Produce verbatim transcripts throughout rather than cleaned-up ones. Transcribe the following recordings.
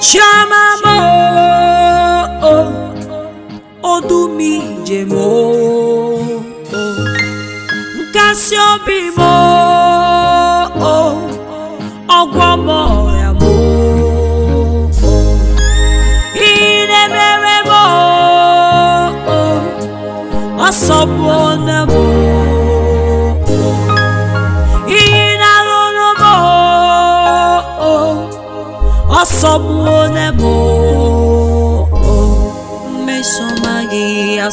Chamamo Odumi Jemo Nkasiobimo Ogwomo Yamo Inemeremo Osobonemo Inalonomo Osobonemo Mesomagi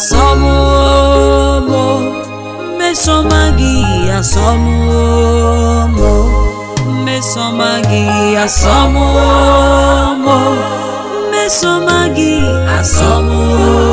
asomo Mesomagi asomo Mesomagi asomo Mesomagi asomo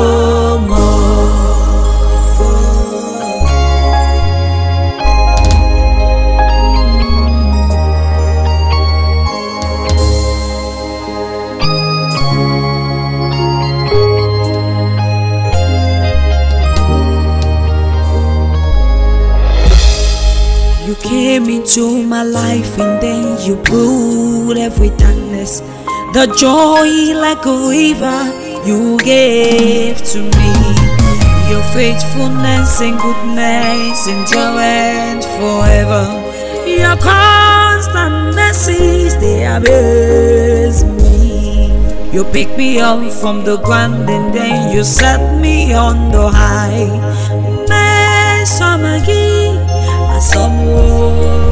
You came into my life and then you put every darkness. The joy like a river you gave to me. Your faithfulness and goodness endureth forever. Your constant mercies, they amaze me. You pick me up from the ground and then you set me on the high. Mesomagi asomo,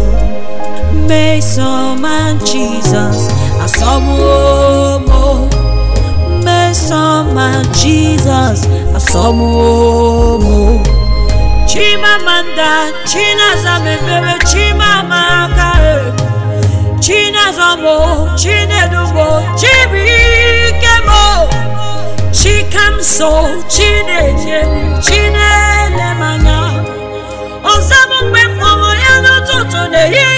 Mesoma Jesus asomo, Mesoma Jesus asomo. Chimamanda chinazamebere chimamaka chinazamo chinedumo chibikemo chikamso chineje chinelemanya Osamu mwe mwa ya no toto ne